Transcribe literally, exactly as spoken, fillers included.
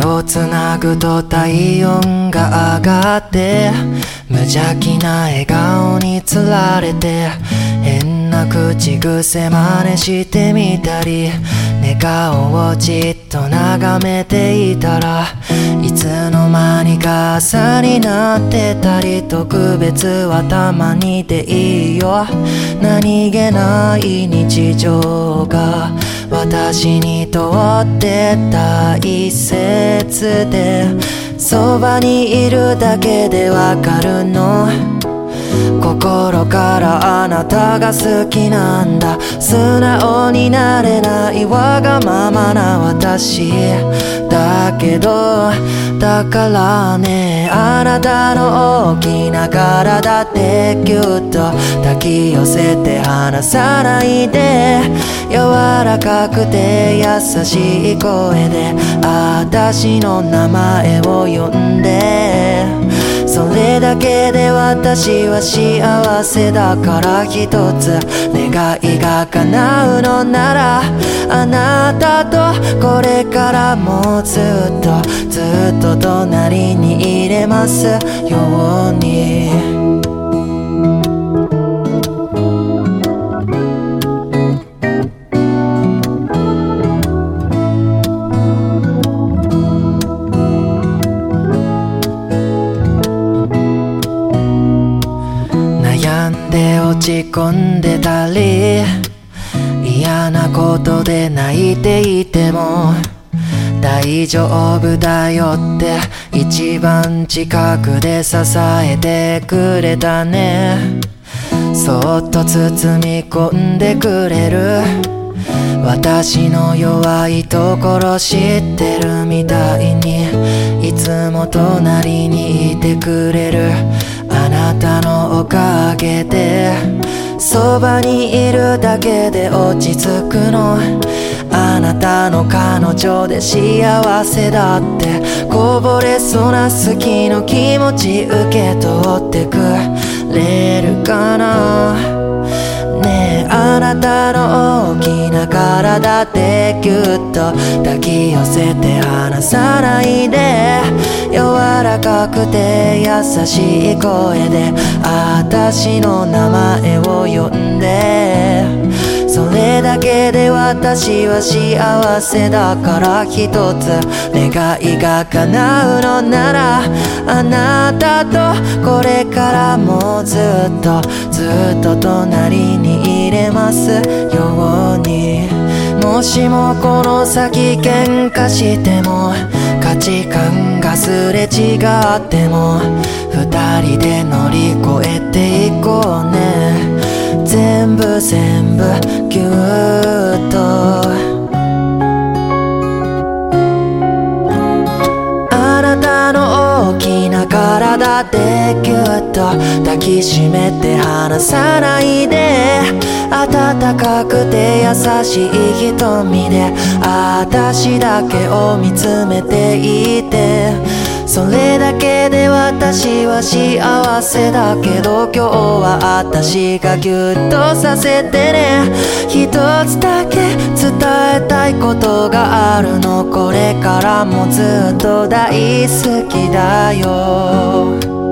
をつなぐと体温が上がって無邪気な笑顔につられて変な口癖真似してみたり寝顔をじっと眺めていたらいつの間にか朝になってたり特別はたまにでいいよ何気ない日常が私にとって大切でそばにいるだけでわかるの心からあなたが好きなんだ素直になれないわがままな私だけどだからねあなたの大きな体ってぎゅっと抱き寄せて離さないで柔らかくて優しい声で私の名前を呼んでそれだけで私は幸せだから一つ願いが叶うのならあなたとこれからもずっとずっと隣にいれますように落ち込んでたり嫌なことで泣いていても大丈夫だよって一番近くで支えてくれたねそっと包み込んでくれる私の弱いところ知ってるみたいにいつも隣にいてくれるあなたのおかげでそばにいるだけで落ち着くのあなたの彼女で幸せだってこぼれそうな好きの気持ち受け取ってくれるかなねえあなたの大きな体でぎゅっと抱き寄せて離さないで柔らかくて優しい声で私の名前を呼んでそれだけで私は幸せだから一つ願いが叶うのならあなたとこれからもずっとずっと隣にいれますようにもしもこの先喧嘩しても価値観がすれ違っても二人で乗り越えていこうね全部全部ぎゅっとあなたの大きな体でぎゅっと抱きしめて離さないで温かくて優しい瞳で私だけを見つめていてそれだけで私は幸せだけど今日は私がギュッとさせてね一つだけ伝えたいことがあるのこれからもずっと大好きだよ